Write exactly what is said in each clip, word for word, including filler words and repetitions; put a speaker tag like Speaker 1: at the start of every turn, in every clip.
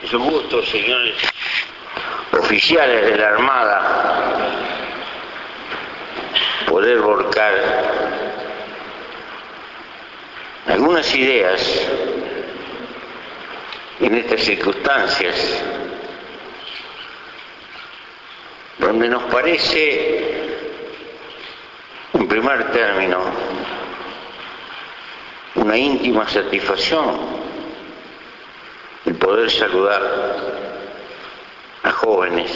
Speaker 1: Es un gusto, señores oficiales de la Armada, poder volcar algunas ideas en estas circunstancias donde nos parece, en primer término, una íntima satisfacción el poder saludar a jóvenes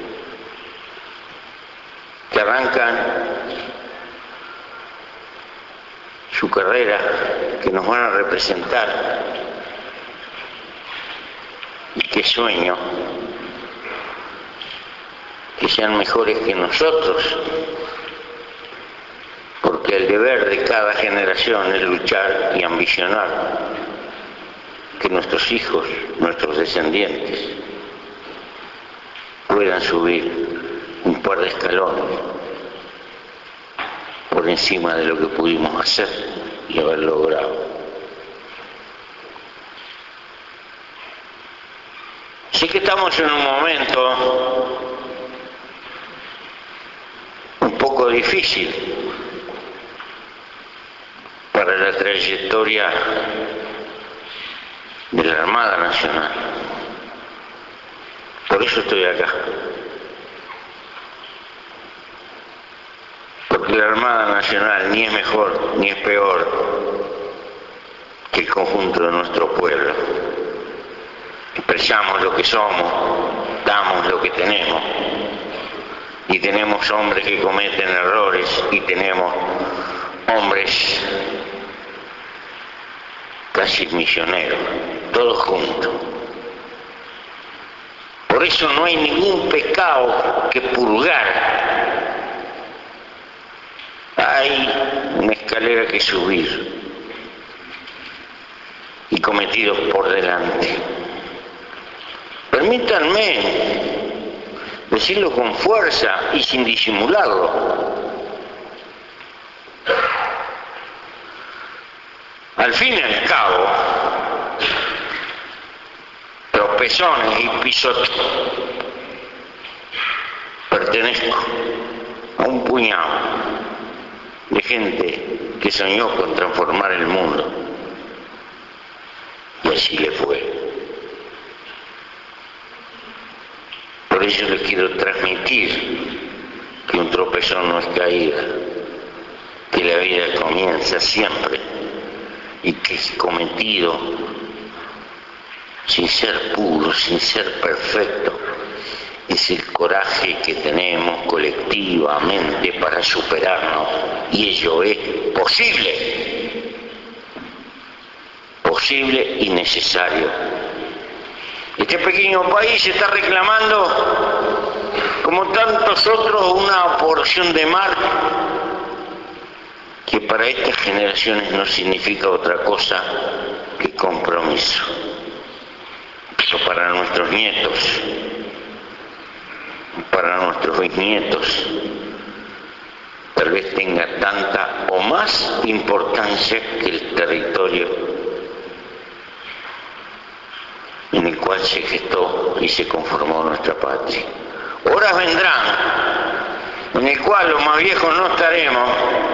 Speaker 1: que arrancan su carrera, que nos van a representar, y que sueño que sean mejores que nosotros, porque el deber de cada generación es luchar y ambicionar que nuestros hijos, nuestros descendientes, puedan subir un par de escalones por encima de lo que pudimos hacer y haber logrado. Sí que estamos en un momento un poco difícil para la trayectoria de la Armada Nacional. Por eso estoy acá. Porque la Armada Nacional ni es mejor ni es peor que el conjunto de nuestro pueblo. Expresamos lo que somos, damos lo que tenemos. Y tenemos hombres que cometen errores y tenemos hombres casi misioneros, todos juntos. Por eso no hay ningún pecado que purgar. Hay una escalera que subir y cometidos por delante. Permítanme decirlo con fuerza y sin disimularlo. Al fin y al cabo, tropezones y pisotes, pertenezco a un puñado de gente que soñó con transformar el mundo, y así le fue. Por eso les quiero transmitir que un tropezón no es caída, que la vida comienza siempre y que es cometido sin ser puro, sin ser perfecto. Es el coraje que tenemos colectivamente para superarnos, y ello es posible, posible y necesario. Este pequeño país está reclamando, como tantos otros, una porción de mar que para estas generaciones no significa otra cosa que compromiso. Pero para nuestros nietos, para nuestros bisnietos, tal vez tenga tanta o más importancia que el territorio en el cual se gestó y se conformó nuestra patria. Horas vendrán en el cual los más viejos no estaremos,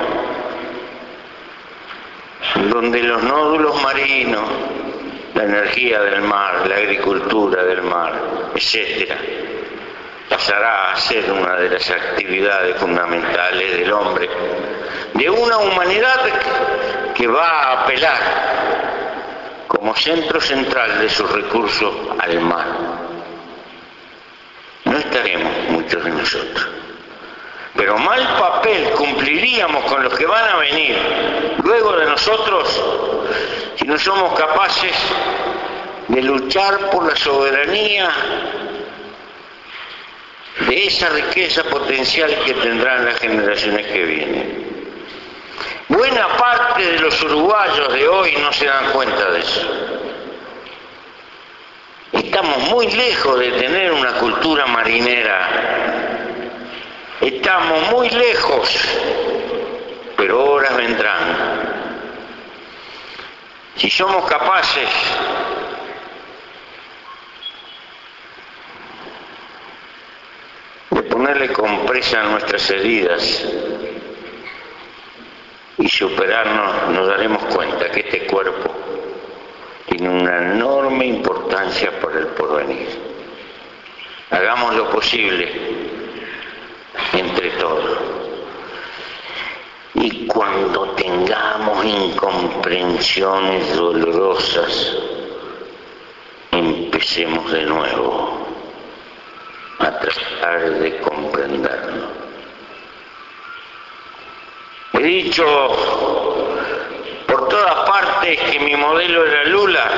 Speaker 1: donde los nódulos marinos, la energía del mar, la agricultura del mar, etcétera, pasará a ser una de las actividades fundamentales del hombre, de una humanidad que va a apelar como centro central de sus recursos al mar. No estaremos muchos de nosotros, pero mal papel cumpliríamos con los que van a venir luego de nosotros si no somos capaces de luchar por la soberanía de esa riqueza potencial que tendrán las generaciones que vienen. Buena parte de los uruguayos de hoy no se dan cuenta de eso. Estamos muy lejos de tener una cultura marinera. Estamos muy lejos, pero horas vendrán. Si somos capaces ponerle compresa a nuestras heridas y superarnos, nos daremos cuenta que este cuerpo tiene una enorme importancia para el porvenir. Hagamos lo posible entre todos. Y cuando tengamos incomprensiones dolorosas, empecemos de nuevo a tratar de comprenderlo. He dicho por todas partes que mi modelo era Lula,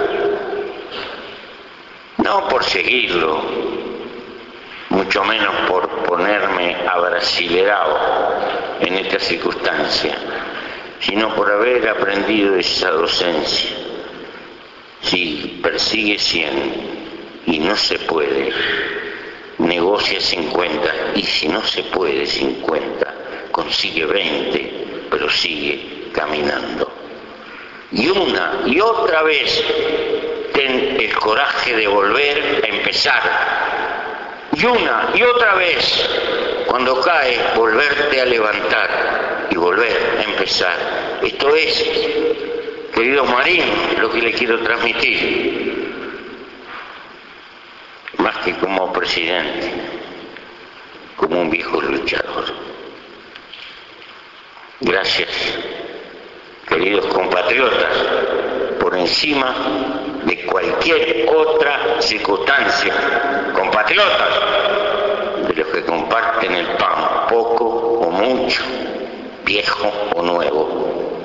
Speaker 1: no por seguirlo, mucho menos por ponerme abrasilerado en esta circunstancia, sino por haber aprendido esa docencia. Si persigue cien y no se puede, negocia cincuenta, y si no se puede cincuenta, consigue veinte, pero sigue caminando. Y una y otra vez ten el coraje de volver a empezar. Y una y otra vez, cuando cae, volverte a levantar y volver a empezar. Esto es, querido Marín, lo que le quiero transmitir, más que como presidente, como un viejo luchador. Gracias, queridos compatriotas, por encima de cualquier otra circunstancia, compatriotas, de los que comparten el pan, poco o mucho, viejo o nuevo.